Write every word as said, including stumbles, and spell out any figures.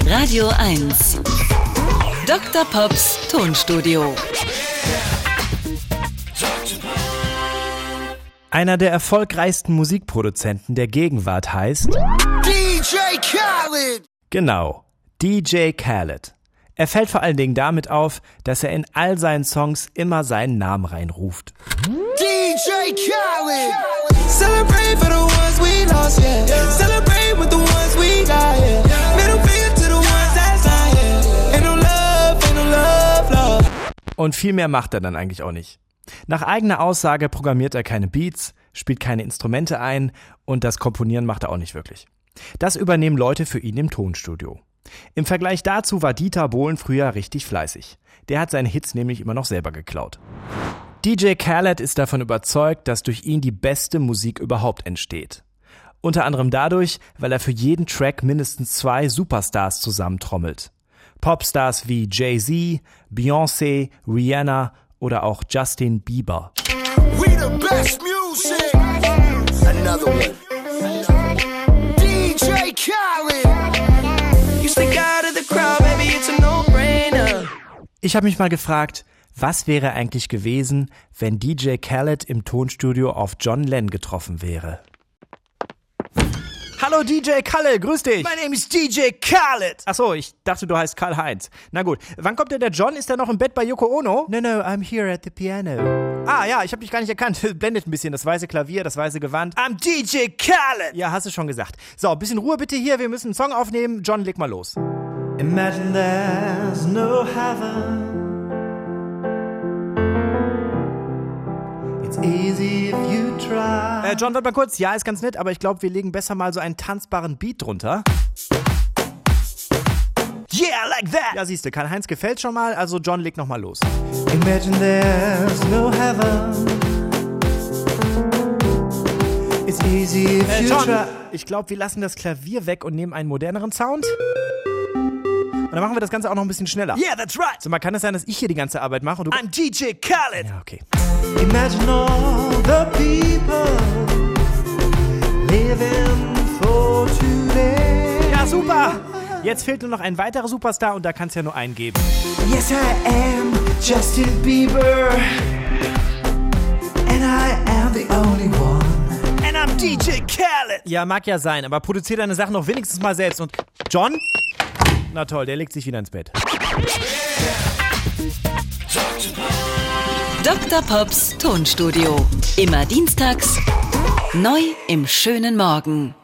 Radio eins. Doktor Pops Tonstudio. Einer der erfolgreichsten Musikproduzenten der Gegenwart heißt D J Khaled. Genau, D J Khaled. Er fällt vor allen Dingen damit auf, dass er in all seinen Songs immer seinen Namen reinruft. D J Khaled. Celebrate for the ones we lost, yeah. Celebrate with the ones we got, yeah. Middle finger to the ones that's not, yeah. Ain't no love, ain't no love, love. Und viel mehr macht er dann eigentlich auch nicht. Nach eigener Aussage programmiert er keine Beats, spielt keine Instrumente ein und das Komponieren macht er auch nicht wirklich. Das übernehmen Leute für ihn im Tonstudio. Im Vergleich dazu war Dieter Bohlen früher richtig fleißig. Der hat seine Hits nämlich immer noch selber geklaut. D J Khaled ist davon überzeugt, dass durch ihn die beste Musik überhaupt entsteht. Unter anderem dadurch, weil er für jeden Track mindestens zwei Superstars zusammentrommelt. Popstars wie Jay-Z, Beyoncé, Rihanna oder auch Justin Bieber. We the best music. Another one. D J Khaled. You stick out of the crowd, baby, it's a no-brainer. Ich habe mich mal gefragt, was wäre eigentlich gewesen, wenn D J Khaled im Tonstudio auf John Lennon getroffen wäre? Hallo D J Khaled, grüß dich! My name is D J Khaled. Achso, ich dachte, du heißt Karl-Heinz. Na gut, wann kommt denn der John? Ist er noch im Bett bei Yoko Ono? No, no, I'm here at the piano. Ah ja, ich habe dich gar nicht erkannt. Blendet ein bisschen das weiße Klavier, das weiße Gewand. I'm D J Khaled. Ja, hast du schon gesagt. So, ein bisschen Ruhe bitte hier, wir müssen einen Song aufnehmen. John, leg mal los. Imagine there's no heaven. It's easy if you try. Äh, John, warte mal kurz. Ja, ist ganz nett, aber ich glaube, wir legen besser mal so einen tanzbaren Beat drunter. Yeah, like that. Ja, siehste, Karl-Heinz gefällt schon mal, also John, leg noch mal los. Imagine there's no heaven. It's easy if Äh, you John, try. ich glaube, wir lassen das Klavier weg und nehmen einen moderneren Sound. Und dann machen wir das Ganze auch noch ein bisschen schneller. Yeah, that's right. So, mal kann es sein, dass ich hier die ganze Arbeit mache und du... I'm D J Khaled. Ja, okay. Imagine all the people living for today. Ja, super! Jetzt fehlt nur noch ein weiterer Superstar und da kann es ja nur einen geben. Yes, I am Justin Bieber, and I am the only one. And I'm D J Khaled. Ja, mag ja sein, aber produzier deine Sachen doch wenigstens mal selbst. Und John? Na toll, der legt sich wieder ins Bett. Doktor Pops Tonstudio. Immer dienstags neu im schönen Morgen.